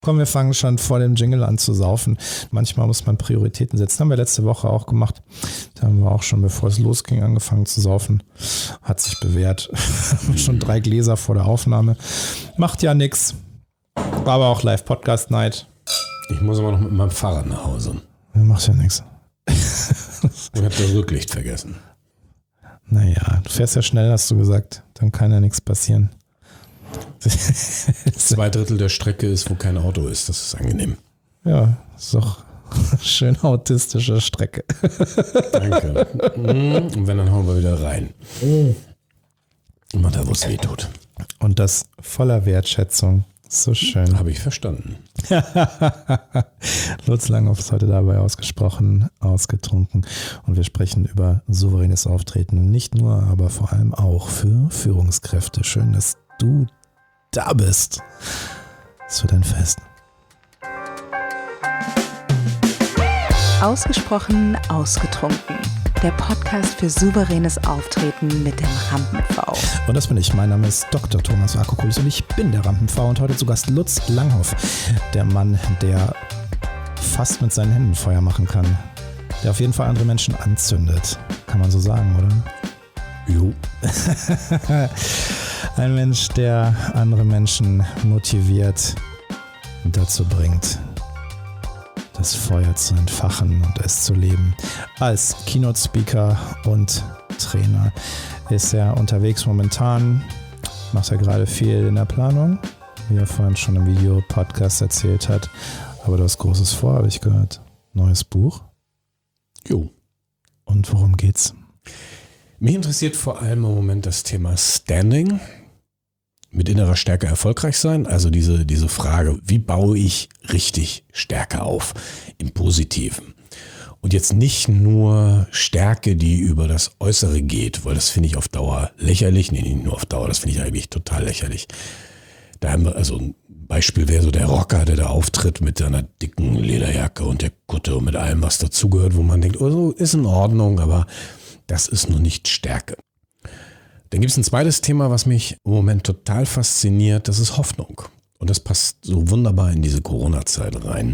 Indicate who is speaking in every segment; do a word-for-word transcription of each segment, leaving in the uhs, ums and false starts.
Speaker 1: Komm, wir fangen schon vor dem Jingle an zu saufen. Manchmal muss man Prioritäten setzen. Haben wir letzte Woche auch gemacht. Da haben wir auch schon, bevor es losging, angefangen zu saufen. Hat sich bewährt. Schon drei Gläser vor der Aufnahme. Macht ja nix. War aber auch Live-Podcast-Night.
Speaker 2: Ich muss aber noch mit meinem Fahrrad nach Hause.
Speaker 1: Macht ja nix.
Speaker 2: Ich habe das Rücklicht vergessen.
Speaker 1: Naja, du fährst ja schnell, hast du gesagt. Dann kann ja nichts passieren.
Speaker 2: Zwei Drittel der Strecke ist, wo kein Auto ist. Das ist angenehm.
Speaker 1: Ja, ist doch eine schön autistische Strecke.
Speaker 2: Danke. Und wenn, dann hauen wir wieder rein. Immer da, wo es weh tut.
Speaker 1: Und das voller Wertschätzung. So schön.
Speaker 2: Habe ich verstanden.
Speaker 1: Lutz Langhoff ist heute dabei ausgesprochen, ausgetrunken. Und wir sprechen über souveränes Auftreten. Nicht nur, aber vor allem auch für Führungskräfte. Schön, dass du da bist. Es wird ein Fest.
Speaker 3: Ausgesprochen, ausgetrunken. Der Podcast für souveränes Auftreten mit dem Rampen-V.
Speaker 1: Und das bin ich. Mein Name ist Doktor Thomas Akokulis und ich bin der Rampen-V. Und heute zu Gast Lutz Langhoff, der Mann, der fast mit seinen Händen Feuer machen kann. Der auf jeden Fall andere Menschen anzündet. Kann man so sagen, oder?
Speaker 2: Jo.
Speaker 1: Ein Mensch, der andere Menschen motiviert und dazu bringt, das Feuer zu entfachen und es zu leben. Als Keynote-Speaker und Trainer ist er unterwegs momentan, macht er gerade viel in der Planung, wie er vorhin schon im Video-Podcast erzählt hat. Aber du hast Großes vor, habe ich gehört. Neues Buch.
Speaker 2: Jo.
Speaker 1: Und worum geht's?
Speaker 2: Mich interessiert vor allem im Moment das Thema Standing. Mit innerer Stärke erfolgreich sein. Also diese, diese Frage, wie baue ich richtig Stärke auf im Positiven? Und jetzt nicht nur Stärke, die über das Äußere geht, weil das finde ich auf Dauer lächerlich. Nee, nicht nur auf Dauer, das finde ich eigentlich total lächerlich. Da haben wir, also ein Beispiel wäre so der Rocker, der da auftritt mit seiner dicken Lederjacke und der Kutte und mit allem, was dazugehört, wo man denkt, oh, so ist in Ordnung, aber das ist nur nicht Stärke. Dann gibt es ein zweites Thema, was mich im Moment total fasziniert, das ist Hoffnung. Und das passt so wunderbar in diese Corona-Zeit rein.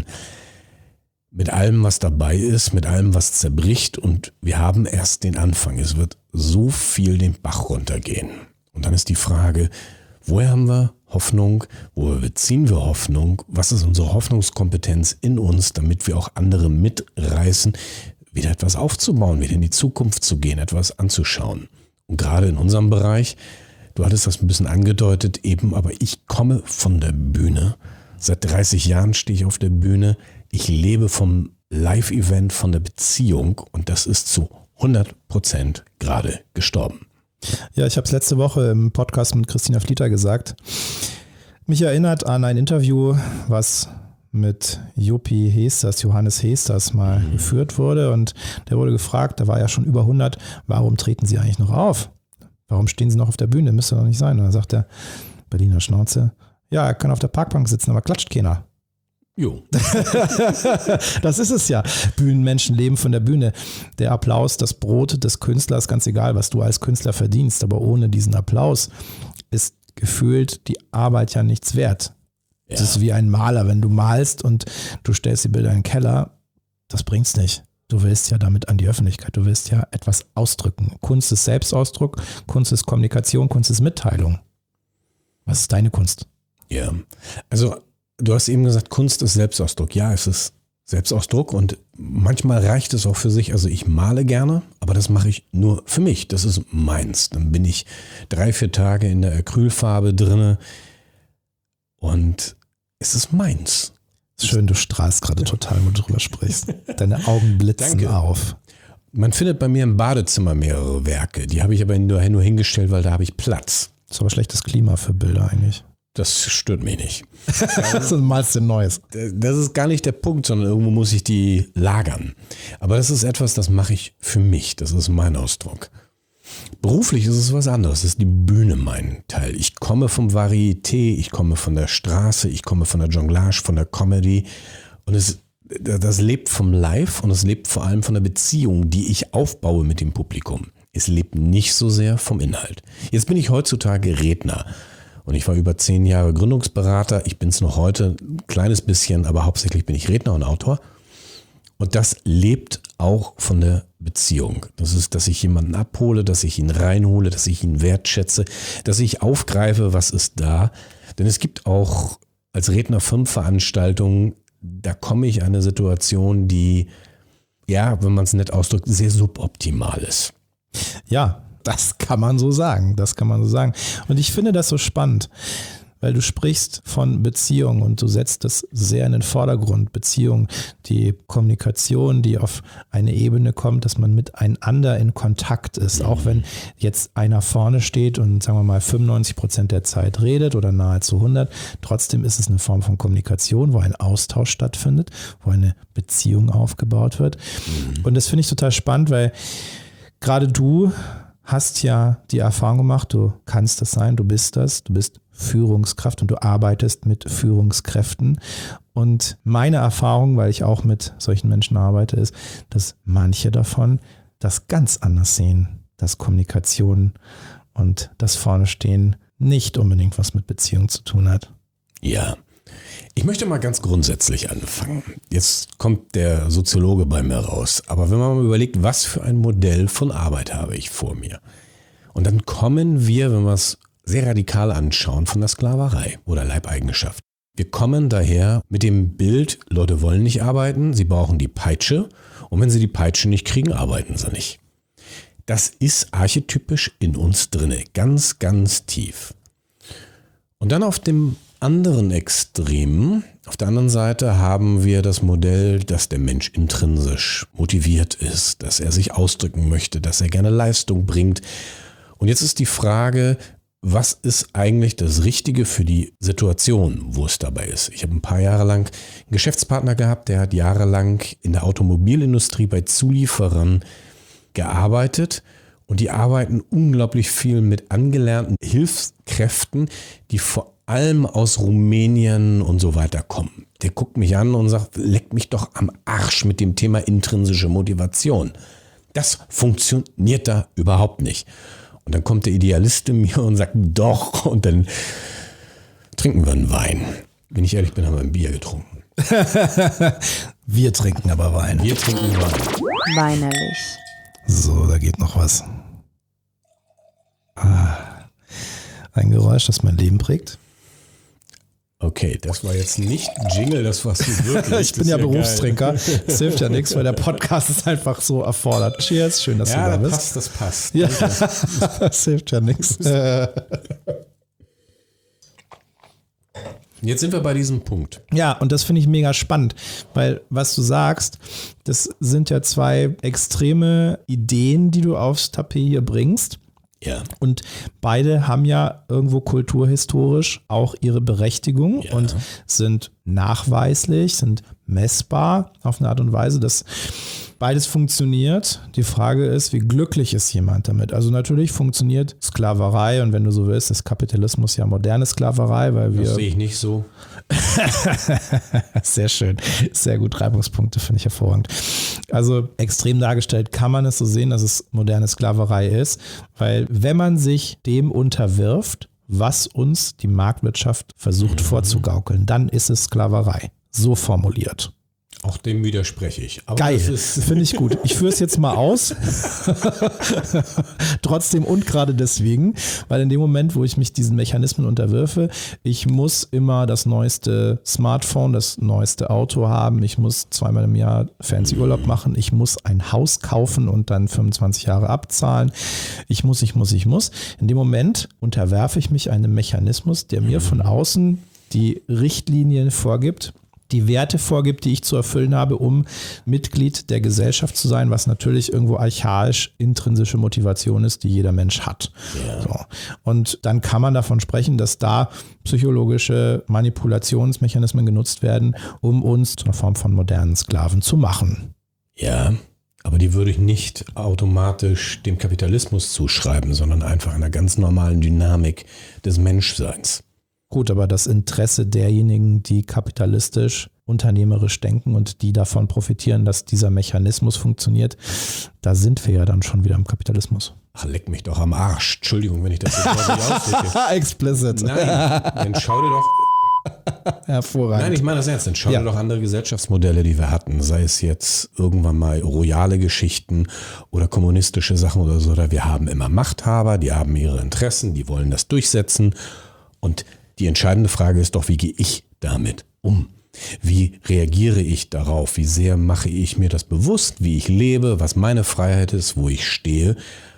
Speaker 2: Mit allem, was dabei ist, mit allem, was zerbricht und wir haben erst den Anfang. Es wird so viel den Bach runtergehen. Und dann ist die Frage, woher haben wir Hoffnung, woher beziehen wir Hoffnung, was ist unsere Hoffnungskompetenz in uns, damit wir auch andere mitreißen, wieder etwas aufzubauen, wieder in die Zukunft zu gehen, etwas anzuschauen. Und gerade in unserem Bereich, du hattest das ein bisschen angedeutet eben, aber ich komme von der Bühne. Seit dreißig Jahren stehe ich auf der Bühne. Ich lebe vom Live-Event, von der Beziehung und das ist zu hundert Prozent gerade gestorben.
Speaker 1: Ja, ich habe es letzte Woche im Podcast mit Christina Flieter gesagt. Mich erinnert an ein Interview, was mit Jopi Hesters, Johannes Hesters mal mhm. geführt wurde und der wurde gefragt, da war ja schon über hundert, warum treten Sie eigentlich noch auf? Warum stehen Sie noch auf der Bühne? Müsste doch nicht sein. Und dann sagt der Berliner Schnauze, ja, er kann auf der Parkbank sitzen, aber klatscht keiner.
Speaker 2: Jo.
Speaker 1: Das ist es ja. Bühnenmenschen leben von der Bühne. Der Applaus, das Brot des Künstlers, ganz egal, was du als Künstler verdienst, aber ohne diesen Applaus ist gefühlt die Arbeit ja nichts wert. Ja. Das ist wie ein Maler, wenn du malst und du stellst die Bilder in den Keller, das bringt's nicht. Du willst ja damit an die Öffentlichkeit, du willst ja etwas ausdrücken. Kunst ist Selbstausdruck, Kunst ist Kommunikation, Kunst ist Mitteilung. Was ist deine Kunst?
Speaker 2: Ja, also du hast eben gesagt, Kunst ist Selbstausdruck. Ja, es ist Selbstausdruck und manchmal reicht es auch für sich. Also ich male gerne, aber das mache ich nur für mich. Das ist meins. Dann bin ich drei, vier Tage in der Acrylfarbe drinne und es ist meins.
Speaker 1: Schön, du strahlst gerade total, wo du drüber sprichst. Deine Augen blitzen Danke. Auf.
Speaker 2: Man findet bei mir im Badezimmer mehrere Werke. Die habe ich aber nur, nur hingestellt, weil da habe ich Platz.
Speaker 1: Das ist aber schlechtes Klima für Bilder eigentlich.
Speaker 2: Das stört mich nicht.
Speaker 1: Das ist malst du Neues.
Speaker 2: Das ist gar nicht der Punkt, sondern irgendwo muss ich die lagern. Aber das ist etwas, das mache ich für mich. Das ist mein Ausdruck. Beruflich ist es was anderes. Das ist die Bühne mein Teil. Ich komme vom Varieté, ich komme von der Straße, ich komme von der Jonglage, von der Comedy. Und es, das lebt vom Live und es lebt vor allem von der Beziehung, die ich aufbaue mit dem Publikum. Es lebt nicht so sehr vom Inhalt. Jetzt bin ich heutzutage Redner. Und ich war über zehn Jahre Gründungsberater. Ich bin es noch heute, ein kleines bisschen, aber hauptsächlich bin ich Redner und Autor. Und das lebt auch von der Beziehung. Das ist, dass ich jemanden abhole, dass ich ihn reinhole, dass ich ihn wertschätze, dass ich aufgreife, was ist da. Denn es gibt auch als Redner Firmenveranstaltungen, da komme ich in eine Situation, die, ja, wenn man es nett ausdrückt, sehr suboptimal ist.
Speaker 1: Ja, das kann man so sagen. Das kann man so sagen. Und ich finde das so spannend, weil du sprichst von Beziehung und du setzt das sehr in den Vordergrund. Beziehung, die Kommunikation, die auf eine Ebene kommt, dass man miteinander in Kontakt ist. Auch wenn jetzt einer vorne steht und sagen wir mal fünfundneunzig Prozent der Zeit redet oder nahezu hundert, trotzdem ist es eine Form von Kommunikation, wo ein Austausch stattfindet, wo eine Beziehung aufgebaut wird. Mhm. Und das finde ich total spannend, weil gerade du hast ja die Erfahrung gemacht, du kannst das sein, du bist das, du bist Führungskraft und du arbeitest mit Führungskräften. Und meine Erfahrung, weil ich auch mit solchen Menschen arbeite, ist, dass manche davon das ganz anders sehen, dass Kommunikation und das Vornestehen nicht unbedingt was mit Beziehung zu tun hat.
Speaker 2: Ja, ich möchte mal ganz grundsätzlich anfangen. Jetzt kommt der Soziologe bei mir raus. Aber wenn man mal überlegt, was für ein Modell von Arbeit habe ich vor mir? Und dann kommen wir, wenn wir es sehr radikal anschauen, von der Sklaverei oder Leibeigenschaft. Wir kommen daher mit dem Bild, Leute wollen nicht arbeiten, sie brauchen die Peitsche und wenn sie die Peitsche nicht kriegen, arbeiten sie nicht. Das ist archetypisch in uns drinne, ganz, ganz tief. Und dann auf dem anderen Extrem, auf der anderen Seite haben wir das Modell, dass der Mensch intrinsisch motiviert ist, dass er sich ausdrücken möchte, dass er gerne Leistung bringt. Und jetzt ist die Frage, was ist eigentlich das Richtige für die Situation, wo es dabei ist? Ich habe ein paar Jahre lang einen Geschäftspartner gehabt, der hat jahrelang in der Automobilindustrie bei Zulieferern gearbeitet und die arbeiten unglaublich viel mit angelernten Hilfskräften, die vor allem aus Rumänien und so weiter kommen. Der guckt mich an und sagt, leck mich doch am Arsch mit dem Thema intrinsische Motivation. Das funktioniert da überhaupt nicht. Und dann kommt der Idealist in mir und sagt, doch, und dann trinken wir einen Wein. Wenn ich ehrlich bin, haben wir ein Bier getrunken.
Speaker 1: Wir trinken aber Wein.
Speaker 2: Wir trinken Wein.
Speaker 3: Weinerlich.
Speaker 1: So, da geht noch was. Ah, ein Geräusch, das mein Leben prägt.
Speaker 2: Okay, das war jetzt nicht Jingle, das warst du wirklich.
Speaker 1: Ich bin ja, ja Berufstrinker. Das hilft ja nichts, weil der Podcast ist einfach so erfordert. Cheers, schön, dass
Speaker 2: ja,
Speaker 1: du da
Speaker 2: das
Speaker 1: bist.
Speaker 2: Passt, das passt.
Speaker 1: Ja, das hilft ja nichts.
Speaker 2: Jetzt sind wir bei diesem Punkt.
Speaker 1: Ja, und das finde ich mega spannend, weil was du sagst, das sind ja zwei extreme Ideen, die du aufs Tapet hier bringst.
Speaker 2: Ja.
Speaker 1: Und beide haben ja irgendwo kulturhistorisch auch ihre Berechtigung
Speaker 2: ja.
Speaker 1: und sind nachweislich, sind messbar auf eine Art und Weise, dass beides funktioniert. Die Frage ist, wie glücklich ist jemand damit? Also natürlich funktioniert Sklaverei und wenn du so willst, ist Kapitalismus ja moderne Sklaverei, weil wir...
Speaker 2: Das sehe ich nicht so.
Speaker 1: Sehr schön. Sehr gut. Reibungspunkte finde ich hervorragend. Also extrem dargestellt kann man es so sehen, dass es moderne Sklaverei ist, weil wenn man sich dem unterwirft, was uns die Marktwirtschaft versucht mhm. vorzugaukeln, dann ist es Sklaverei. So formuliert.
Speaker 2: Auch dem widerspreche ich. Aber
Speaker 1: geil, finde ich gut. Ich führe es jetzt mal aus. Trotzdem und gerade deswegen, weil in dem Moment, wo ich mich diesen Mechanismen unterwirfe, ich muss immer das neueste Smartphone, das neueste Auto haben, ich muss zweimal im Jahr fancy Urlaub machen, ich muss ein Haus kaufen und dann fünfundzwanzig Jahre abzahlen. Ich muss, ich muss, ich muss. In dem Moment unterwerfe ich mich einem Mechanismus, der mir von außen die Richtlinien vorgibt, die Werte vorgibt, die ich zu erfüllen habe, um Mitglied der Gesellschaft zu sein, was natürlich irgendwo archaisch intrinsische Motivation ist, die jeder Mensch hat. Ja. So. Und dann kann man davon sprechen, dass da psychologische Manipulationsmechanismen genutzt werden, um uns zu einer Form von modernen Sklaven zu machen.
Speaker 2: Ja, aber die würde ich nicht automatisch dem Kapitalismus zuschreiben, sondern einfach einer ganz normalen Dynamik des Menschseins.
Speaker 1: Gut, aber das Interesse derjenigen, die kapitalistisch, unternehmerisch denken und die davon profitieren, dass dieser Mechanismus funktioniert, da sind wir ja dann schon wieder im Kapitalismus.
Speaker 2: Ach, leck mich doch am Arsch. Entschuldigung, wenn ich das jetzt nicht ausdrücke.
Speaker 1: Explicit.
Speaker 2: Nein, dann schau dir doch...
Speaker 1: Hervorragend.
Speaker 2: Nein, ich meine das ernst. Dann schau
Speaker 1: Ja.
Speaker 2: dir doch andere Gesellschaftsmodelle, die wir hatten. Sei es jetzt irgendwann mal royale Geschichten oder kommunistische Sachen oder so. Oder wir haben immer Machthaber, die haben ihre Interessen, die wollen das durchsetzen. Und die entscheidende Frage ist doch, wie gehe ich damit um? Wie reagiere ich darauf? Wie sehr mache ich mir das bewusst, wie ich lebe, was meine Freiheit ist, wo ich stehe?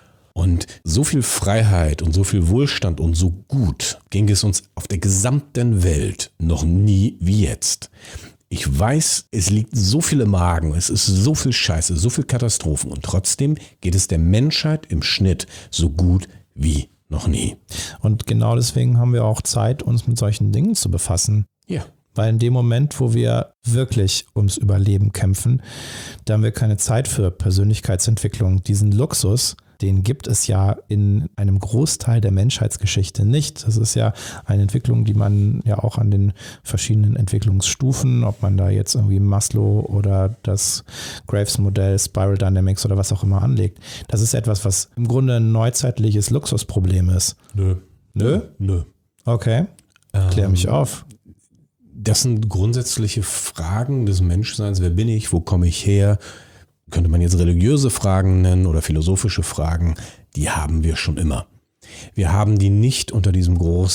Speaker 2: Und so viel Freiheit und so viel Wohlstand und so gut ging es uns auf der gesamten Welt noch nie wie jetzt. Ich weiß, es liegt so viel im Magen, es ist so viel Scheiße, so viel Katastrophen und trotzdem geht es der Menschheit im Schnitt so gut wie noch nie.
Speaker 1: Und genau deswegen haben wir auch Zeit, uns mit solchen Dingen zu befassen.
Speaker 2: Ja.
Speaker 1: Weil in dem Moment, wo wir wirklich ums Überleben kämpfen, da haben wir keine Zeit für Persönlichkeitsentwicklung. Diesen Luxus, den gibt es ja in einem Großteil der Menschheitsgeschichte nicht. Das ist ja eine Entwicklung, die man ja auch an den verschiedenen Entwicklungsstufen, ob man da jetzt irgendwie Maslow oder das Graves-Modell, Spiral Dynamics oder was auch immer anlegt. Das ist etwas, was im Grunde ein neuzeitliches Luxusproblem ist.
Speaker 2: Nö.
Speaker 1: Nö?
Speaker 2: Nö.
Speaker 1: Okay, klär mich
Speaker 2: Ähm,
Speaker 1: auf.
Speaker 2: Das sind grundsätzliche Fragen des Menschseins. Wer bin ich? Wo komme ich her? Könnte man jetzt religiöse Fragen nennen oder philosophische Fragen. Die haben wir schon immer. Wir haben die nicht unter diesem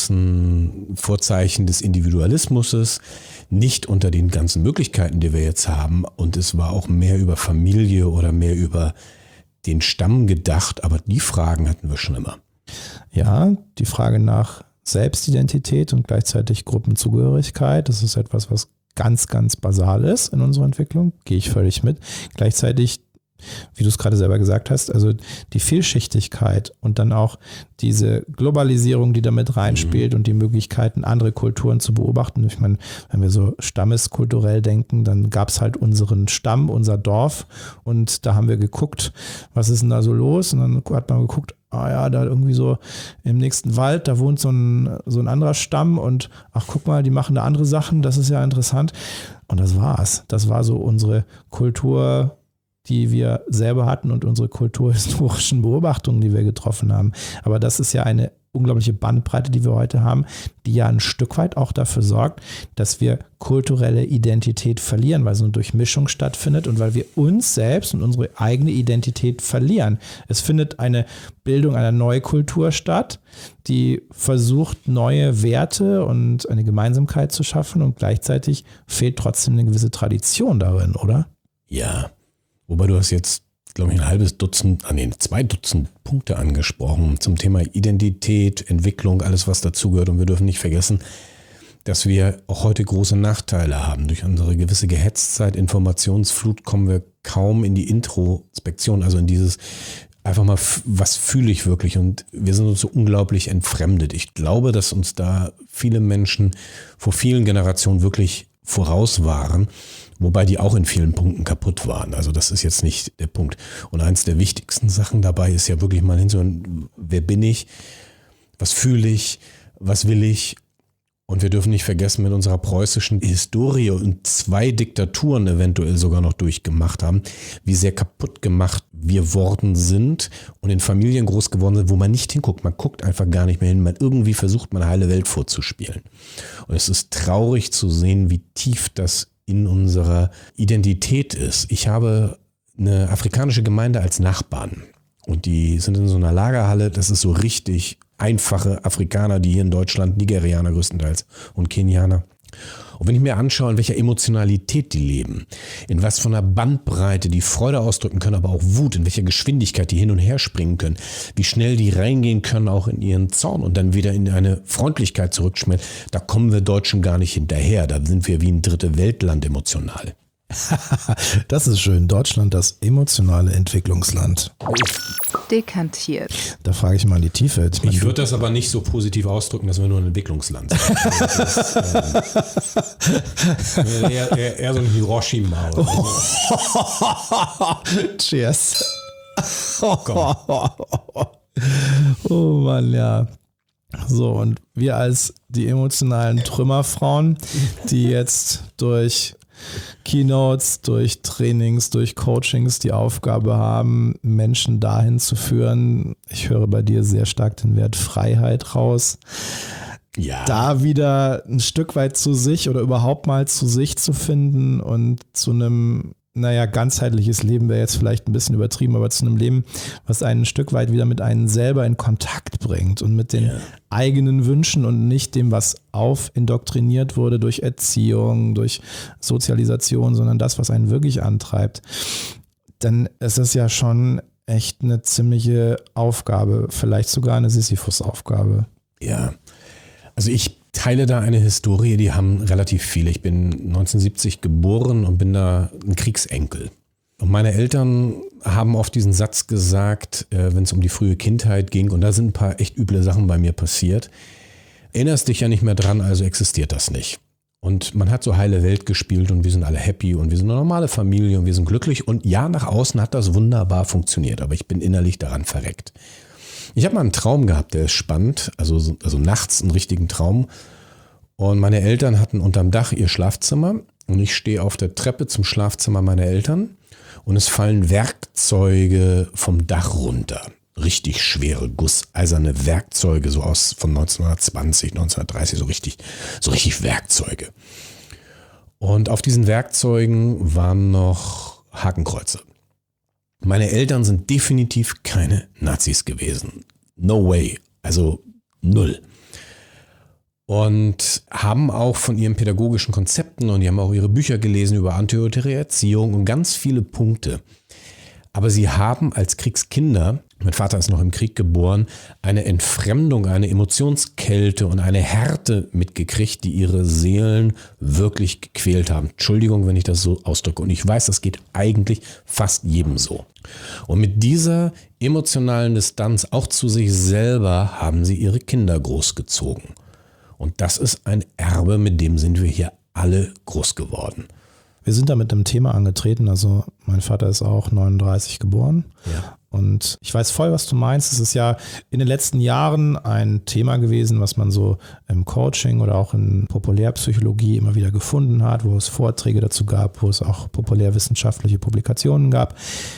Speaker 2: großen Vorzeichen des Individualismus, nicht unter den ganzen Möglichkeiten, die wir jetzt haben. Und es war auch mehr über Familie oder mehr über den Stamm gedacht. Aber die Fragen hatten wir schon immer.
Speaker 1: Ja, die Frage nach Selbstidentität und gleichzeitig Gruppenzugehörigkeit, das ist etwas, was ganz, ganz basal ist in unserer Entwicklung, gehe ich völlig mit. Gleichzeitig, wie du es gerade selber gesagt hast, also die Vielschichtigkeit und dann auch diese Globalisierung, die damit reinspielt mhm. und die Möglichkeiten, andere Kulturen zu beobachten. Ich meine, wenn wir so stammeskulturell denken, dann gab es halt unseren Stamm, unser Dorf und da haben wir geguckt, was ist denn da so los? Und dann hat man geguckt, ah ja, da irgendwie so im nächsten Wald, da wohnt so ein, so ein anderer Stamm und ach guck mal, die machen da andere Sachen, das ist ja interessant. Und das war's. Das war so unsere Kultur, die wir selber hatten und unsere kulturhistorischen Beobachtungen, die wir getroffen haben. Aber das ist ja eine unglaubliche Bandbreite, die wir heute haben, die ja ein Stück weit auch dafür sorgt, dass wir kulturelle Identität verlieren, weil so eine Durchmischung stattfindet und weil wir uns selbst und unsere eigene Identität verlieren. Es findet eine Bildung einer neuen Kultur statt, die versucht, neue Werte und eine Gemeinsamkeit zu schaffen und gleichzeitig fehlt trotzdem eine gewisse Tradition darin, oder?
Speaker 2: Ja, wobei du hast jetzt, glaube ich, ein halbes Dutzend, ah nee, zwei Dutzend Punkte angesprochen zum Thema Identität, Entwicklung, alles was dazugehört. Und wir dürfen nicht vergessen, dass wir auch heute große Nachteile haben. Durch unsere gewisse Gehetzzeit, Informationsflut kommen wir kaum in die Introspektion, also in dieses einfach mal, was fühle ich wirklich? Und wir sind uns so unglaublich entfremdet. Ich glaube, dass uns da viele Menschen vor vielen Generationen wirklich voraus waren, wobei die auch in vielen Punkten kaputt waren. Also das ist jetzt nicht der Punkt. Und eins der wichtigsten Sachen dabei ist ja wirklich mal hinzuhören, wer bin ich, was fühle ich, was will ich? Und wir dürfen nicht vergessen, mit unserer preußischen Historie und zwei Diktaturen eventuell sogar noch durchgemacht haben, wie sehr kaputt gemacht wir worden sind und in Familien groß geworden sind, wo man nicht hinguckt. Man guckt einfach gar nicht mehr hin. Man irgendwie versucht, man heile Welt vorzuspielen. Und es ist traurig zu sehen, wie tief das in unserer Identität ist. Ich habe eine afrikanische Gemeinde als Nachbarn und die sind in so einer Lagerhalle. Das ist so richtig einfache Afrikaner, die hier in Deutschland, Nigerianer größtenteils und Kenianer. Und wenn ich mir anschaue, in welcher Emotionalität die leben, in was von einer Bandbreite die Freude ausdrücken können, aber auch Wut, in welcher Geschwindigkeit die hin und her springen können, wie schnell die reingehen können, auch in ihren Zorn und dann wieder in eine Freundlichkeit zurückschmelzen, da kommen wir Deutschen gar nicht hinterher. Da sind wir wie ein dritte Weltland emotional.
Speaker 1: Das ist schön. Deutschland, das emotionale Entwicklungsland.
Speaker 3: Dekantiert.
Speaker 1: Da frage ich mal in die Tiefe. Ich,
Speaker 2: Ich würde das aber nicht so positiv ausdrücken, dass wir nur ein Entwicklungsland sind. Das ist, ähm, eher, eher, eher so ein Hiroshima. Oder so.
Speaker 1: Cheers.
Speaker 2: Komm.
Speaker 1: Oh Mann, ja. So, und wir als die emotionalen Trümmerfrauen, die jetzt durch Keynotes, durch Trainings, durch Coachings die Aufgabe haben, Menschen dahin zu führen. Ich höre bei dir sehr stark den Wert Freiheit raus.
Speaker 2: Ja.
Speaker 1: Da wieder ein Stück weit zu sich oder überhaupt mal zu sich zu finden und zu einem, naja, ganzheitliches Leben wäre jetzt vielleicht ein bisschen übertrieben, aber zu einem Leben, was einen ein Stück weit wieder mit einem selber in Kontakt bringt und mit den
Speaker 2: Ja.
Speaker 1: eigenen Wünschen und nicht dem, was aufindoktriniert wurde durch Erziehung, durch Sozialisation, sondern das, was einen wirklich antreibt, dann ist es ja schon echt eine ziemliche Aufgabe, vielleicht sogar eine Sisyphus-Aufgabe.
Speaker 2: Ja, also ich teile da eine Historie, die haben relativ viele. Ich bin neunzehnhundertsiebzig geboren und bin da ein Kriegsenkel. Und meine Eltern haben oft diesen Satz gesagt, äh, wenn es um die frühe Kindheit ging, und da sind ein paar echt üble Sachen bei mir passiert. Erinnerst dich ja nicht mehr dran, also existiert das nicht. Und man hat so heile Welt gespielt und wir sind alle happy und wir sind eine normale Familie und wir sind glücklich. Und ja, nach außen hat das wunderbar funktioniert, aber ich bin innerlich daran verreckt. Ich habe mal einen Traum gehabt, der ist spannend, also, also nachts einen richtigen Traum. Und meine Eltern hatten unterm Dach ihr Schlafzimmer und ich stehe auf der Treppe zum Schlafzimmer meiner Eltern und es fallen Werkzeuge vom Dach runter. Richtig schwere, gusseiserne Werkzeuge, so aus von neunzehnhundertzwanzig, neunzehnhundertdreißig, so richtig, so richtig Werkzeuge. Und auf diesen Werkzeugen waren noch Hakenkreuze. Meine Eltern sind definitiv keine Nazis gewesen. No way. Also null. Und haben auch von ihren pädagogischen Konzepten und die haben auch ihre Bücher gelesen über antiautoritäre Erziehung und ganz viele Punkte. Aber sie haben als Kriegskinder, mein Vater ist noch im Krieg geboren, eine Entfremdung, eine Emotionskälte und eine Härte mitgekriegt, die ihre Seelen wirklich gequält haben. Entschuldigung, wenn ich das so ausdrücke. Und ich weiß, das geht eigentlich fast jedem so. Und mit dieser emotionalen Distanz auch zu sich selber haben sie ihre Kinder großgezogen. Und das ist ein Erbe, mit dem sind wir hier alle groß geworden.
Speaker 1: Wir sind da mit einem Thema angetreten, also mein Vater ist auch neununddreißig geboren.
Speaker 2: Ja.
Speaker 1: Und ich weiß voll, was du meinst. Es ist ja in den letzten Jahren ein Thema gewesen, was man so im Coaching oder auch in Populärpsychologie immer wieder gefunden hat, wo es Vorträge dazu gab, wo es auch populärwissenschaftliche Publikationen gab,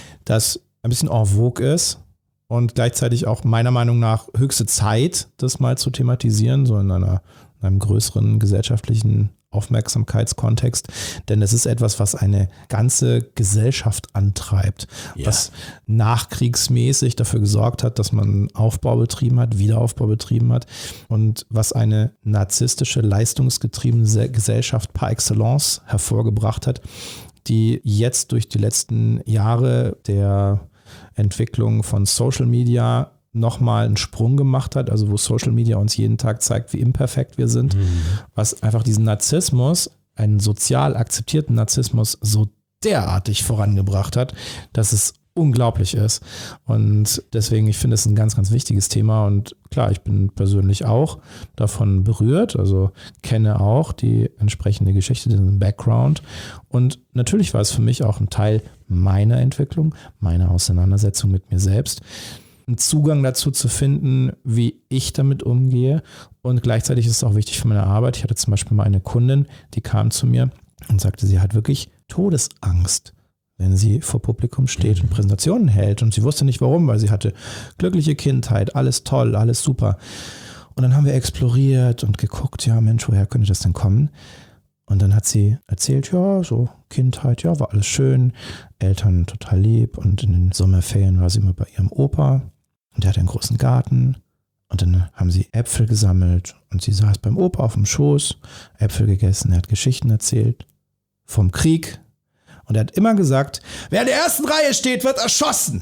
Speaker 1: das ein bisschen en vogue ist und gleichzeitig auch meiner Meinung nach höchste Zeit, das mal zu thematisieren, so in einer, in einem größeren gesellschaftlichen Aufmerksamkeitskontext, denn es ist etwas, was eine ganze Gesellschaft antreibt,
Speaker 2: Ja.
Speaker 1: was nachkriegsmäßig dafür gesorgt hat, dass man Aufbau betrieben hat, Wiederaufbau betrieben hat und was eine narzisstische, leistungsgetriebene Gesellschaft par excellence hervorgebracht hat, die jetzt durch die letzten Jahre der Entwicklung von Social Media nochmal einen Sprung gemacht hat, also wo Social Media uns jeden Tag zeigt, wie imperfekt wir sind, mhm. was einfach diesen Narzissmus, einen sozial akzeptierten Narzissmus so derartig vorangebracht hat, dass es unglaublich ist. Und deswegen, ich finde es ein ganz, ganz wichtiges Thema und klar, ich bin persönlich auch davon berührt, also kenne auch die entsprechende Geschichte, den Background und natürlich war es für mich auch ein Teil meiner Entwicklung, meiner Auseinandersetzung mit mir selbst, einen Zugang dazu zu finden, wie ich damit umgehe. Und gleichzeitig ist es auch wichtig für meine Arbeit. Ich hatte zum Beispiel mal eine Kundin, die kam zu mir und sagte, sie hat wirklich Todesangst, wenn sie vor Publikum steht und Präsentationen hält. Und sie wusste nicht warum, weil sie hatte glückliche Kindheit, alles toll, alles super. Und dann haben wir exploriert und geguckt, ja Mensch, woher könnte das denn kommen? Und dann hat sie erzählt, ja, so Kindheit, ja, war alles schön, Eltern total lieb und in den Sommerferien war sie immer bei ihrem Opa. Und der hat einen großen Garten und dann haben sie Äpfel gesammelt und sie saß beim Opa auf dem Schoß, Äpfel gegessen, er hat Geschichten erzählt vom Krieg und er hat immer gesagt, wer in der ersten Reihe steht, wird erschossen.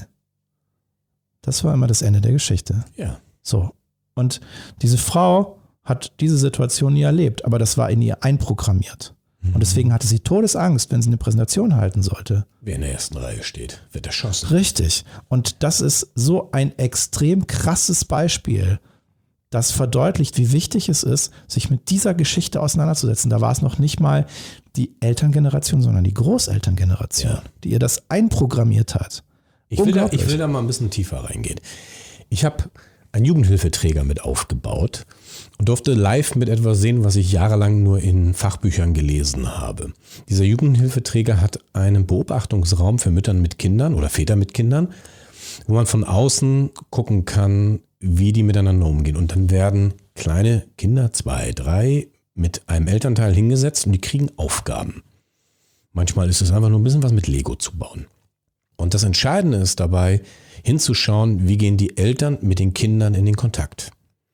Speaker 1: Das war immer das Ende der Geschichte.
Speaker 2: Ja.
Speaker 1: So. Und diese Frau hat diese Situation nie erlebt, aber das war in ihr einprogrammiert. Und deswegen hatte sie Todesangst, wenn sie eine Präsentation halten sollte.
Speaker 2: Wer in der ersten Reihe steht, wird erschossen.
Speaker 1: Richtig. Und das ist so ein extrem krasses Beispiel, das verdeutlicht, wie wichtig es ist, sich mit dieser Geschichte auseinanderzusetzen. Da war es noch nicht mal die Elterngeneration, sondern die Großelterngeneration,
Speaker 2: Ja.
Speaker 1: die ihr das einprogrammiert hat.
Speaker 2: Ich will, da,
Speaker 1: Unglaublich.
Speaker 2: ich will da mal ein bisschen tiefer reingehen. Ich habe einen Jugendhilfeträger mit aufgebaut und durfte live mit etwas sehen, was ich jahrelang nur in Fachbüchern gelesen habe. Dieser Jugendhilfeträger hat einen Beobachtungsraum für Mütter mit Kindern oder Väter mit Kindern, wo man von außen gucken kann, wie die miteinander umgehen. Und dann werden kleine Kinder, zwei, drei, mit einem Elternteil hingesetzt und die kriegen Aufgaben. Manchmal ist es einfach nur ein bisschen was mit Lego zu bauen. Und das Entscheidende ist dabei, hinzuschauen, wie gehen die Eltern mit den Kindern in den Kontakt.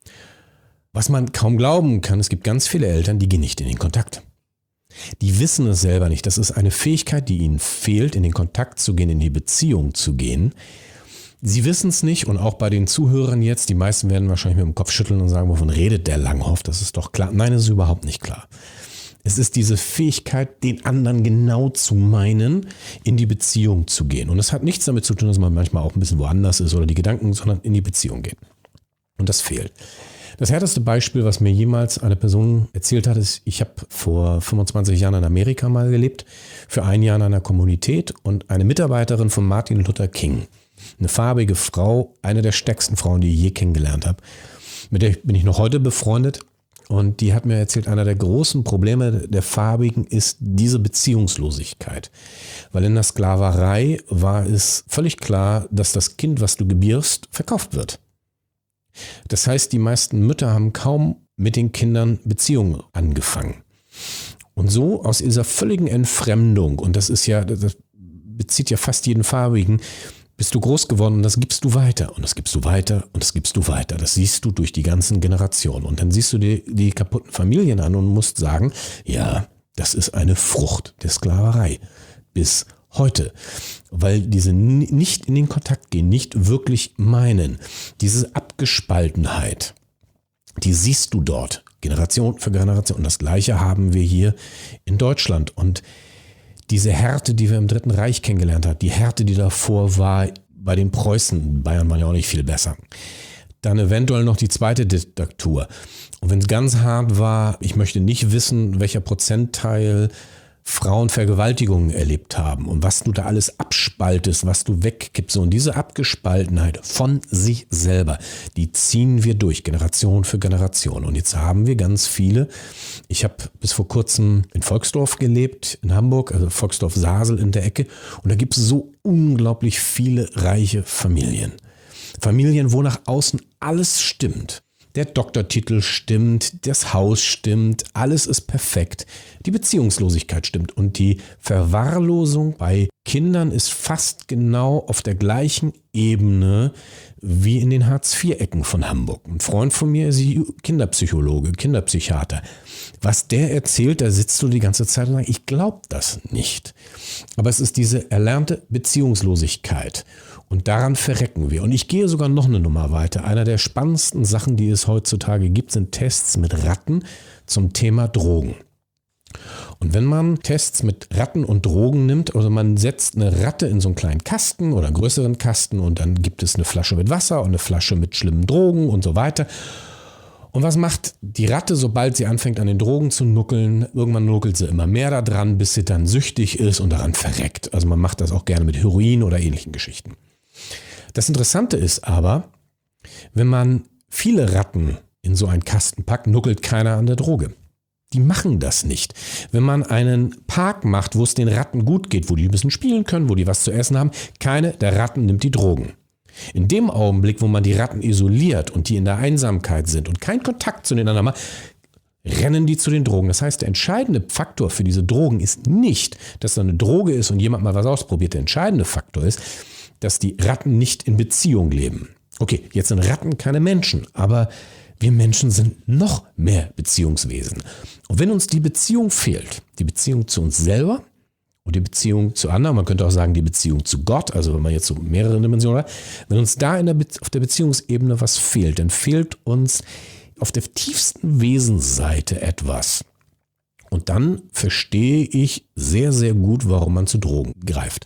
Speaker 2: Was man kaum glauben kann, es gibt ganz viele Eltern, die gehen nicht in den Kontakt. Die wissen es selber nicht. Das ist eine Fähigkeit, die ihnen fehlt, in den Kontakt zu gehen, in die Beziehung zu gehen. Sie wissen es nicht und auch bei den Zuhörern jetzt, die meisten werden wahrscheinlich mit dem Kopf schütteln und sagen, wovon redet der Langhoff? Das ist doch klar. Nein, das ist überhaupt nicht klar. Es ist diese Fähigkeit, den anderen genau zu meinen, in die Beziehung zu gehen. Und es hat nichts damit zu tun, dass man manchmal auch ein bisschen woanders ist oder die Gedanken, sondern in die Beziehung gehen. Und das fehlt. Das härteste Beispiel, was mir jemals eine Person erzählt hat, ist, ich habe vor fünfundzwanzig Jahren in Amerika mal gelebt, für ein Jahr in einer Kommunität und eine Mitarbeiterin von Martin Luther King, eine farbige Frau, eine der stärksten Frauen, die ich je kennengelernt habe, mit der bin ich noch heute befreundet. Und die hat mir erzählt, einer der großen Probleme der Farbigen ist diese Beziehungslosigkeit. Weil in der Sklaverei war es völlig klar, dass das Kind, was du gebierst, verkauft wird. Das heißt, die meisten Mütter haben kaum mit den Kindern Beziehungen angefangen. Und so aus dieser völligen Entfremdung, und das ist ja, das bezieht ja fast jeden Farbigen, bist du groß geworden und das gibst du weiter und das gibst du weiter und das gibst du weiter. Das siehst du durch die ganzen Generationen. Und dann siehst du dir die kaputten Familien an und musst sagen, ja, das ist eine Frucht der Sklaverei bis heute. Weil diese nicht in den Kontakt gehen, nicht wirklich meinen, diese Abgespaltenheit, die siehst du dort, Generation für Generation. Und das Gleiche haben wir hier in Deutschland. Und diese Härte, die wir im Dritten Reich kennengelernt haben, die Härte, die davor war bei den Preußen, Bayern war ja auch nicht viel besser. Dann eventuell noch die zweite Diktatur. Und wenn es ganz hart war, ich möchte nicht wissen, welcher Prozentteil Frauen Vergewaltigungen erlebt haben und was du da alles abspaltest, was du wegkippst. Und diese Abgespaltenheit von sich selber, die ziehen wir durch, Generation für Generation. Und jetzt haben wir ganz viele, ich habe bis vor kurzem in Volksdorf gelebt, in Hamburg, also Volksdorf-Sasel in der Ecke. Und da gibt es so unglaublich viele reiche Familien. Familien, wo nach außen alles stimmt. Der Doktortitel stimmt, das Haus stimmt, alles ist perfekt. Die Beziehungslosigkeit stimmt und die Verwahrlosung bei Kindern ist fast genau auf der gleichen Ebene wie in den Hartz-vier-Ecken von Hamburg. Ein Freund von mir ist Kinderpsychologe, Kinderpsychiater. Was der erzählt, da sitzt du die ganze Zeit und sagst, ich glaube das nicht. Aber es ist diese erlernte Beziehungslosigkeit. Und daran verrecken wir. Und ich gehe sogar noch eine Nummer weiter. Einer der spannendsten Sachen, die es heutzutage gibt, sind Tests mit Ratten zum Thema Drogen. Und wenn man Tests mit Ratten und Drogen nimmt, also man setzt eine Ratte in so einen kleinen Kasten oder einen größeren Kasten und dann gibt es eine Flasche mit Wasser und eine Flasche mit schlimmen Drogen und so weiter. Und was macht die Ratte, sobald sie anfängt an den Drogen zu nuckeln? Irgendwann nuckelt sie immer mehr da dran, bis sie dann süchtig ist und daran verreckt. Also man macht das auch gerne mit Heroin oder ähnlichen Geschichten. Das Interessante ist aber, wenn man viele Ratten in so einen Kasten packt, nuckelt keiner an der Droge. Die machen das nicht. Wenn man einen Park macht, wo es den Ratten gut geht, wo die ein bisschen spielen können, wo die was zu essen haben, keine der Ratten nimmt die Drogen. In dem Augenblick, wo man die Ratten isoliert und die in der Einsamkeit sind und keinen Kontakt zueinander machen, rennen die zu den Drogen. Das heißt, der entscheidende Faktor für diese Drogen ist nicht, dass da eine Droge ist und jemand mal was ausprobiert. Der entscheidende Faktor ist, dass die Ratten nicht in Beziehung leben. Okay, jetzt sind Ratten keine Menschen, aber wir Menschen sind noch mehr Beziehungswesen. Und wenn uns die Beziehung fehlt, die Beziehung zu uns selber und die Beziehung zu anderen, man könnte auch sagen die Beziehung zu Gott, also wenn man jetzt so mehrere Dimensionen hat, wenn uns da in der Be- auf der Beziehungsebene was fehlt, dann fehlt uns auf der tiefsten Wesensseite etwas. Und dann verstehe ich sehr, sehr gut, warum man zu Drogen greift.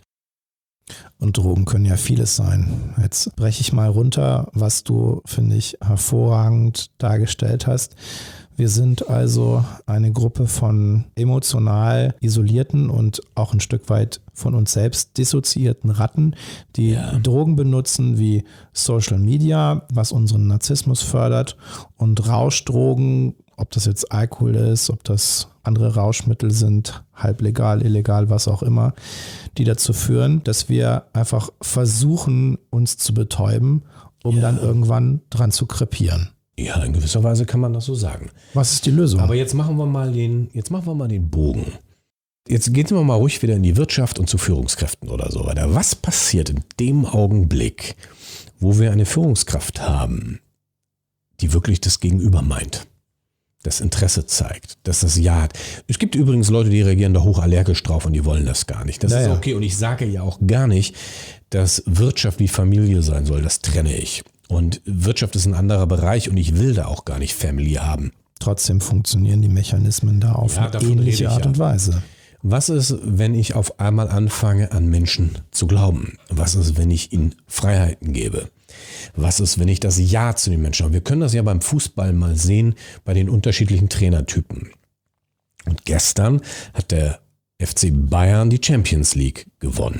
Speaker 1: Und Drogen können ja vieles sein. Jetzt breche ich mal runter, was du, finde ich, hervorragend dargestellt hast. Wir sind also eine Gruppe von emotional isolierten und auch ein Stück weit von uns selbst dissoziierten Ratten, die ja. Drogen benutzen wie Social Media, was unseren Narzissmus fördert, und Rauschdrogen, ob das jetzt Alkohol ist, ob das andere Rauschmittel sind, halblegal, illegal, was auch immer, die dazu führen, dass wir einfach versuchen, uns zu betäuben, um ja. dann irgendwann dran zu krepieren.
Speaker 2: Ja, in gewisser Weise kann man das so sagen.
Speaker 1: Was ist die Lösung?
Speaker 2: Aber jetzt machen wir mal den, jetzt machen wir mal den Bogen. Jetzt gehen wir mal ruhig wieder in die Wirtschaft und zu Führungskräften oder so weiter. Was passiert in dem Augenblick, wo wir eine Führungskraft haben, die wirklich das Gegenüber meint, das Interesse zeigt, dass das Ja hat? Es gibt übrigens Leute, die reagieren da hochallergisch drauf und die wollen das gar nicht. Das naja. ist okay, und ich sage ja auch gar nicht, dass Wirtschaft wie Familie sein soll. Das trenne ich. Und Wirtschaft ist ein anderer Bereich und ich will da auch gar nicht Family haben.
Speaker 1: Trotzdem funktionieren die Mechanismen da auf ja, eine ähnliche Art und Weise.
Speaker 2: Was ist, wenn ich auf einmal anfange, an Menschen zu glauben? Was ist, wenn ich ihnen Freiheiten gebe? Was ist, wenn ich das Ja zu den Menschen habe? Wir können das ja beim Fußball mal sehen, bei den unterschiedlichen Trainertypen. Und gestern hat der F C Bayern die Champions League gewonnen.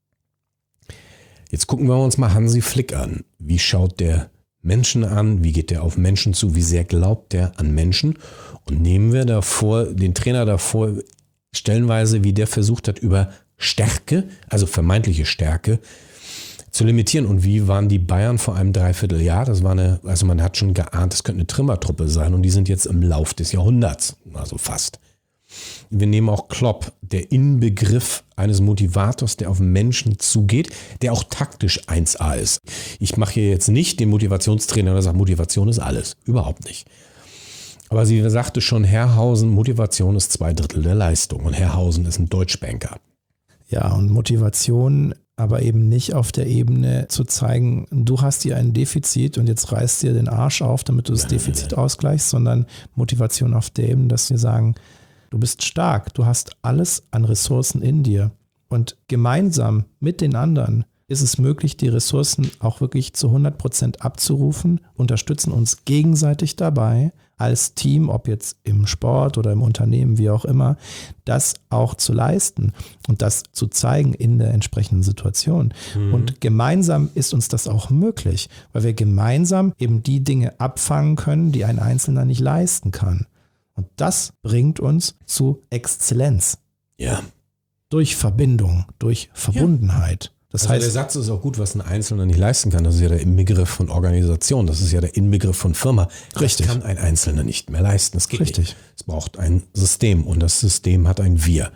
Speaker 2: Jetzt gucken wir uns mal Hansi Flick an. Wie schaut der Menschen an? Wie geht der auf Menschen zu? Wie sehr glaubt der an Menschen? Und nehmen wir davor, den Trainer davor, stellenweise, wie der versucht hat, über Stärke, also vermeintliche Stärke, zu limitieren. Und wie waren die Bayern vor einem Dreivierteljahr? Das war eine, also man hat schon geahnt, das könnte eine Trimmertruppe sein, und die sind jetzt im Lauf des Jahrhunderts, also fast. Wir nehmen auch Klopp, der Inbegriff eines Motivators, der auf Menschen zugeht, der auch taktisch eins A ist. Ich mache hier jetzt nicht den Motivationstrainer, der sagt, Motivation ist alles. Überhaupt nicht. Aber sie sagte schon, Herrhausen, Motivation ist zwei Drittel der Leistung. Und Herrhausen ist ein Deutschbanker.
Speaker 1: Ja, und Motivation, aber eben nicht auf der Ebene zu zeigen, du hast hier ein Defizit und jetzt reißt dir den Arsch auf, damit du das Defizit ausgleichst, sondern Motivation auf der Ebene, dass wir sagen, du bist stark, du hast alles an Ressourcen in dir, und gemeinsam mit den anderen ist es möglich, die Ressourcen auch wirklich zu hundert Prozent abzurufen, unterstützen uns gegenseitig dabei als Team, ob jetzt im Sport oder im Unternehmen, wie auch immer, das auch zu leisten und das zu zeigen in der entsprechenden Situation. Mhm. Und gemeinsam ist uns das auch möglich, weil wir gemeinsam eben die Dinge abfangen können, die ein Einzelner nicht leisten kann. Und das bringt uns zu Exzellenz.
Speaker 2: Ja.
Speaker 1: Durch Verbindung, durch Verbundenheit. Das
Speaker 2: also
Speaker 1: heißt,
Speaker 2: der Satz ist auch gut, was ein Einzelner nicht leisten kann. Das ist ja der Inbegriff von Organisation. Das ist ja der Inbegriff von Firma.
Speaker 1: Richtig.
Speaker 2: Das kann ein Einzelner nicht mehr leisten. Das geht
Speaker 1: Richtig.
Speaker 2: nicht. Es braucht ein System, und das System hat ein Wir.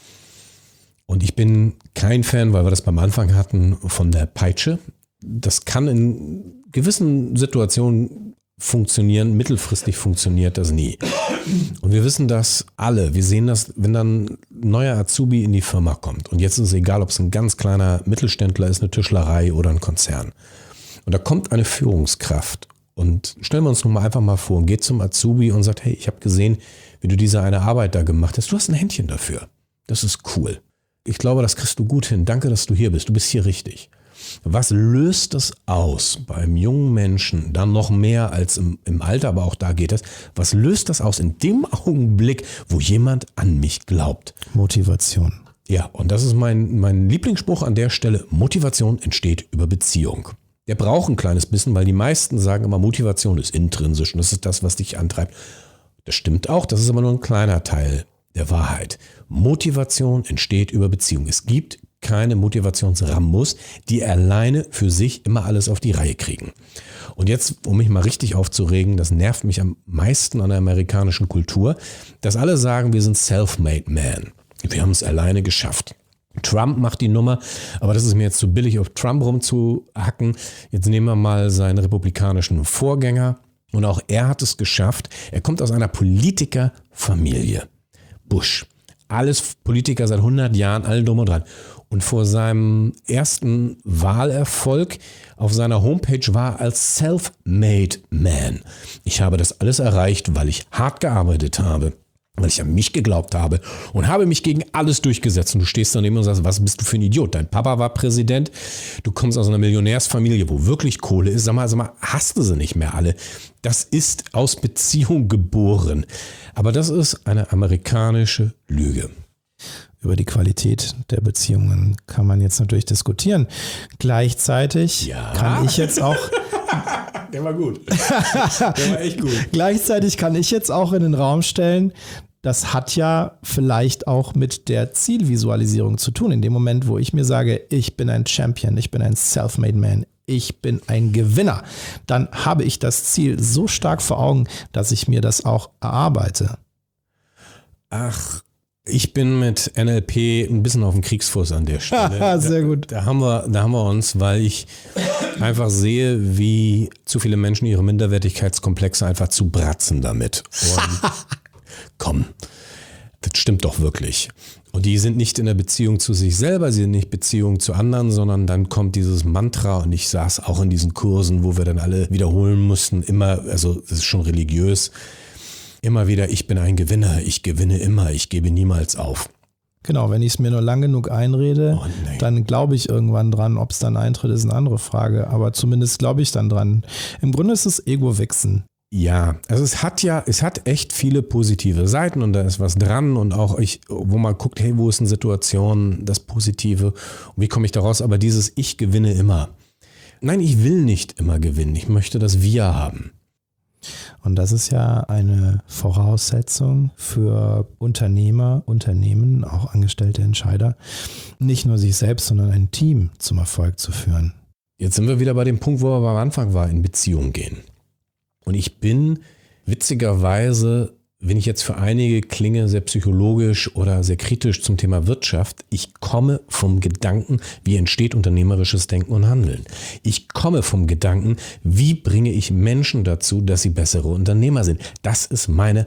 Speaker 2: Und ich bin kein Fan, weil wir das beim Anfang hatten, von der Peitsche. Das kann in gewissen Situationen funktionieren, mittelfristig funktioniert das nie. Und wir wissen das alle. Wir sehen das, wenn dann ein neuer Azubi in die Firma kommt. Und jetzt ist es egal, ob es ein ganz kleiner Mittelständler ist, eine Tischlerei oder ein Konzern. Und da kommt eine Führungskraft. Und stellen wir uns nun mal einfach mal vor und geht zum Azubi und sagt, hey, ich habe gesehen, wie du diese eine Arbeit da gemacht hast. Du hast ein Händchen dafür. Das ist cool. Ich glaube, das kriegst du gut hin. Danke, dass du hier bist. Du bist hier richtig. Was löst es aus beim jungen Menschen, dann noch mehr als im, im Alter, aber auch da geht es, was löst das aus in dem Augenblick, wo jemand an mich glaubt?
Speaker 1: Motivation.
Speaker 2: Ja, und das ist mein, mein Lieblingsspruch an der Stelle. Motivation entsteht über Beziehung. Der braucht ein kleines bisschen, weil die meisten sagen immer, Motivation ist intrinsisch und das ist das, was dich antreibt. Das stimmt auch, das ist aber nur ein kleiner Teil der Wahrheit. Motivation entsteht über Beziehung. Es gibt keine Motivationsrambus, die alleine für sich immer alles auf die Reihe kriegen. Und jetzt, um mich mal richtig aufzuregen, das nervt mich am meisten an der amerikanischen Kultur, dass alle sagen, wir sind self-made man. Wir haben es alleine geschafft. Trump macht die Nummer, aber das ist mir jetzt zu billig, auf Trump rumzuhacken. Jetzt nehmen wir mal seinen republikanischen Vorgänger, und auch er hat es geschafft. Er kommt aus einer Politikerfamilie. Bush. Alles Politiker seit hundert Jahren, allen drum und dran. Und vor seinem ersten Wahlerfolg auf seiner Homepage war er als Self-Made Man. Ich habe das alles erreicht, weil ich hart gearbeitet habe. weil ich an mich geglaubt habe und habe mich gegen alles durchgesetzt. Und du stehst daneben und sagst, was bist du für ein Idiot? Dein Papa war Präsident, du kommst aus einer Millionärsfamilie, wo wirklich Kohle ist. Sag mal, sag mal, hast du sie nicht mehr alle? Das ist aus Beziehung geboren. Aber das ist eine amerikanische Lüge.
Speaker 1: Über die Qualität der Beziehungen kann man jetzt natürlich diskutieren. Gleichzeitig
Speaker 2: Ja.
Speaker 1: kann ich jetzt auch...
Speaker 2: Der war gut. Der war echt gut.
Speaker 1: Gleichzeitig kann ich jetzt auch in den Raum stellen, das hat ja vielleicht auch mit der Zielvisualisierung zu tun. In dem Moment, wo ich mir sage, ich bin ein Champion, ich bin ein Self-Made Man, ich bin ein Gewinner, dann habe ich das Ziel so stark vor Augen, dass ich mir das auch erarbeite.
Speaker 2: Ach, ich bin mit N L P ein bisschen auf dem Kriegsfuß an der Stelle.
Speaker 1: Sehr gut.
Speaker 2: Da, da, haben wir, da haben wir uns, weil ich einfach sehe, wie zu viele Menschen ihre Minderwertigkeitskomplexe einfach zu bratzen damit. Und komm, das stimmt doch wirklich. Und die sind nicht in der Beziehung zu sich selber, sie sind nicht in Beziehung zu anderen, sondern dann kommt dieses Mantra, und ich saß auch in diesen Kursen, wo wir dann alle wiederholen mussten, immer, also das ist schon religiös, immer wieder, ich bin ein Gewinner, ich gewinne immer, ich gebe niemals auf.
Speaker 1: Genau, wenn ich es mir nur lang genug einrede,
Speaker 2: Oh, nee.
Speaker 1: dann glaube ich irgendwann dran. Ob es dann eintritt, ist eine andere Frage. Aber zumindest glaube ich dann dran. Im Grunde ist es Ego-Wichsen.
Speaker 2: Ja, also es hat ja, es hat echt viele positive Seiten und da ist was dran und auch ich, wo man guckt, hey, wo ist eine Situation, das Positive und wie komme ich da raus? Aber dieses Ich gewinne immer. Nein, ich will nicht immer gewinnen. Ich möchte das Wir haben.
Speaker 1: Und das ist ja eine Voraussetzung für Unternehmer, Unternehmen, auch angestellte Entscheider, nicht nur sich selbst, sondern ein Team zum Erfolg zu führen.
Speaker 2: Jetzt sind wir wieder bei dem Punkt, wo wir am Anfang waren, in Beziehung gehen. Und ich bin witzigerweise, wenn ich jetzt für einige klinge, sehr psychologisch oder sehr kritisch zum Thema Wirtschaft, ich komme vom Gedanken, wie entsteht unternehmerisches Denken und Handeln. Ich komme vom Gedanken, wie bringe ich Menschen dazu, dass sie bessere Unternehmer sind. Das ist meine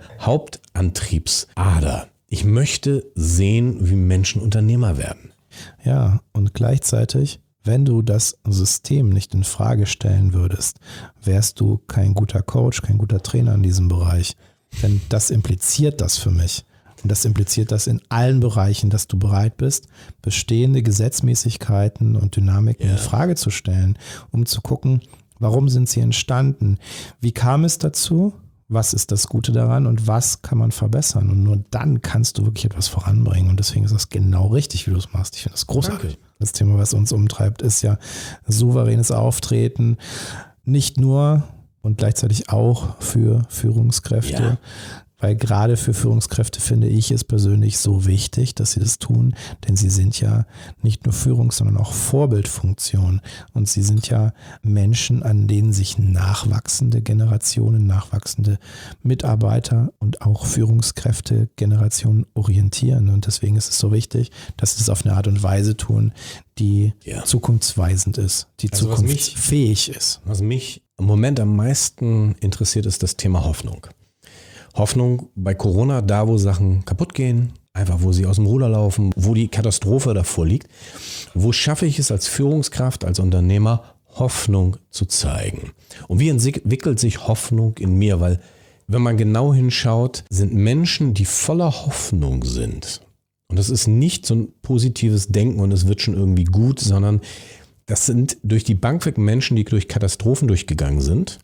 Speaker 2: Hauptantriebsader. Ich möchte sehen, wie Menschen Unternehmer werden.
Speaker 1: Ja, und gleichzeitig, wenn du das System nicht in Frage stellen würdest, wärst du kein guter Coach, kein guter Trainer in diesem Bereich. Denn das impliziert das für mich. Und das impliziert das in allen Bereichen, dass du bereit bist, bestehende Gesetzmäßigkeiten und Dynamiken
Speaker 2: Ja.
Speaker 1: in Frage zu stellen, um zu gucken, warum sind sie entstanden? Wie kam es dazu? Was ist das Gute daran und was kann man verbessern? Und nur dann kannst du wirklich etwas voranbringen. Und deswegen ist das genau richtig, wie du es machst. Ich finde das großartig.
Speaker 2: Danke.
Speaker 1: Das Thema, was uns umtreibt, ist ja souveränes Auftreten. Nicht nur und gleichzeitig auch für Führungskräfte.
Speaker 2: Ja.
Speaker 1: Weil gerade für Führungskräfte finde ich es persönlich so wichtig, dass sie das tun, denn sie sind ja nicht nur Führungs-, sondern auch Vorbildfunktion. Und sie sind ja Menschen, an denen sich nachwachsende Generationen, nachwachsende Mitarbeiter und auch Führungskräfte-Generationen orientieren. Und deswegen ist es so wichtig, dass sie es auf eine Art und Weise tun, die
Speaker 2: Ja.
Speaker 1: zukunftsweisend ist, die
Speaker 2: Also was mich-
Speaker 1: zukunftsfähig ist.
Speaker 2: Was mich im Moment am meisten interessiert, ist das Thema Hoffnung. Hoffnung bei Corona, da wo Sachen kaputt gehen, einfach wo sie aus dem Ruder laufen, wo die Katastrophe davor liegt. Wo schaffe ich es als Führungskraft, als Unternehmer, Hoffnung zu zeigen? Und wie entwickelt sich Hoffnung in mir? Weil wenn man genau hinschaut, sind Menschen, die voller Hoffnung sind. Und das ist nicht so ein positives Denken und es wird schon irgendwie gut, sondern das sind durch die Bank weg Menschen, die durch Katastrophen durchgegangen sind,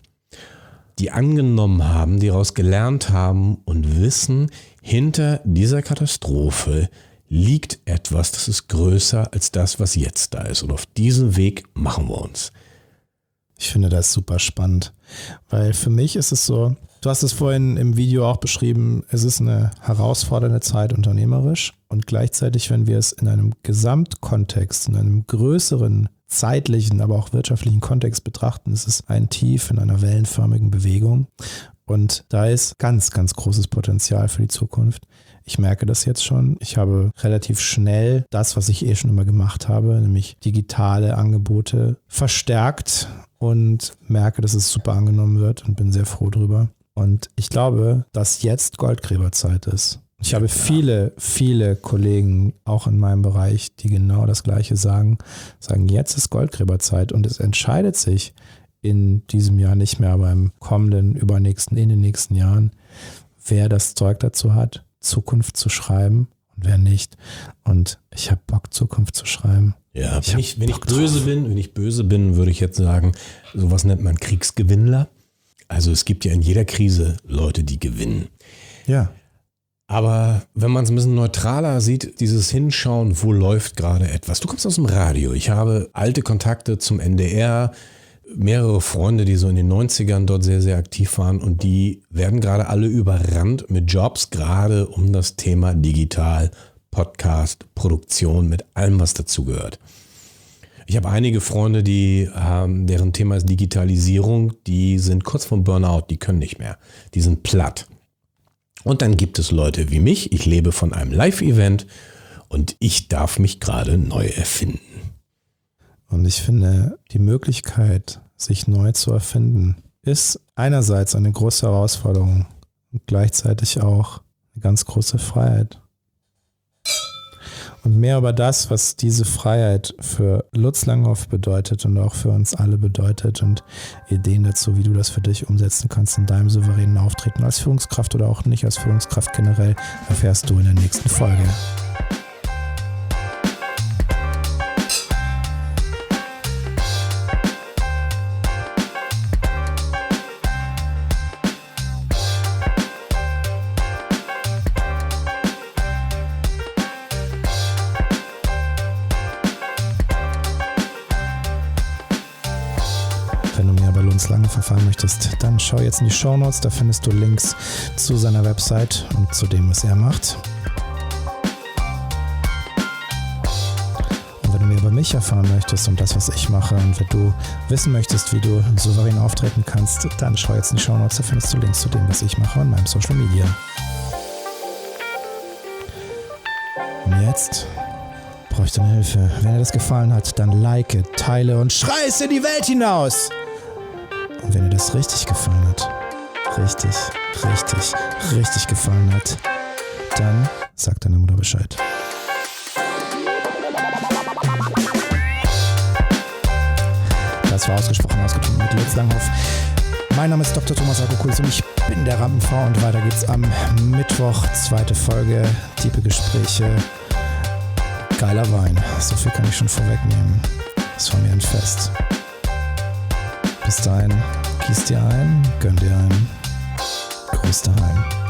Speaker 2: die angenommen haben, die daraus gelernt haben und wissen, hinter dieser Katastrophe liegt etwas, das ist größer als das, was jetzt da ist. Und auf diesen Weg machen wir uns.
Speaker 1: Ich finde das super spannend, weil für mich ist es so, du hast es vorhin im Video auch beschrieben, es ist eine herausfordernde Zeit unternehmerisch und gleichzeitig, wenn wir es in einem Gesamtkontext, in einem größeren zeitlichen, aber auch wirtschaftlichen Kontext betrachten, ist es ein Tief in einer wellenförmigen Bewegung und da ist ganz, ganz großes Potenzial für die Zukunft. Ich merke das jetzt schon. Ich habe relativ schnell das, was ich eh schon immer gemacht habe, nämlich digitale Angebote verstärkt und merke, dass es super angenommen wird und bin sehr froh drüber. Und ich glaube, dass jetzt Goldgräberzeit ist. Ich habe viele, viele Kollegen, auch in meinem Bereich, die genau das Gleiche sagen, sagen, jetzt ist Goldgräberzeit und es entscheidet sich in diesem Jahr nicht mehr, aber im kommenden, übernächsten, in den nächsten Jahren, wer das Zeug dazu hat, Zukunft zu schreiben und wer nicht. Und ich habe Bock, Zukunft zu schreiben.
Speaker 2: Ja,
Speaker 1: Ich
Speaker 2: wenn
Speaker 1: hab
Speaker 2: ich, wenn ich
Speaker 1: Bock
Speaker 2: böse
Speaker 1: drauf.
Speaker 2: bin, wenn ich böse bin, würde ich jetzt sagen, sowas nennt man Kriegsgewinnler. Also es gibt ja in jeder Krise Leute, die gewinnen.
Speaker 1: Ja.
Speaker 2: Aber wenn man es ein bisschen neutraler sieht, dieses Hinschauen, wo läuft gerade etwas. Du kommst aus dem Radio. Ich habe alte Kontakte zum N D R, mehrere Freunde, die so in den neunzigern dort sehr, sehr aktiv waren und die werden gerade alle überrannt mit Jobs, gerade um das Thema Digital, Podcast, Produktion, mit allem, was dazugehört. Ich habe einige Freunde, die haben, deren Thema ist Digitalisierung, die sind kurz vom Burnout, die können nicht mehr, die sind platt. Und dann gibt es Leute wie mich, ich lebe von einem Live-Event und ich darf mich gerade neu erfinden.
Speaker 1: Und ich finde, die Möglichkeit, sich neu zu erfinden, ist einerseits eine große Herausforderung und gleichzeitig auch eine ganz große Freiheit. Und mehr über das, was diese Freiheit für Lutz Langhoff bedeutet und auch für uns alle bedeutet und Ideen dazu, wie du das für dich umsetzen kannst in deinem souveränen Auftreten als Führungskraft oder auch nicht als Führungskraft generell, erfährst du in der nächsten Folge. Wenn du mehr bei Lutz Langhoff erfahren möchtest, dann schau jetzt in die Shownotes, da findest du Links zu seiner Website und zu dem, was er macht. Und wenn du mehr über mich erfahren möchtest und das, was ich mache und wenn du wissen möchtest, wie du souverän auftreten kannst, dann schau jetzt in die Shownotes, da findest du Links zu dem, was ich mache und meinem Social Media. Und jetzt brauche ich deine Hilfe. Wenn dir das gefallen hat, dann like, teile und schrei es in die Welt hinaus. Und wenn dir das richtig gefallen hat, richtig, richtig, richtig gefallen hat, dann sag deiner Mutter Bescheid. Das war ausgesprochen ausgetrunken mit Lutz Langhoff. Mein Name ist Doktor Thomas Akokulis und ich bin der Rampenfrau und weiter geht's am Mittwoch, zweite Folge, tiefe Gespräche, geiler Wein. So viel kann ich schon vorwegnehmen. Das war mir ein Fest. Bis dahin, gieß dir ein, gönn dir ein. Gruß daheim.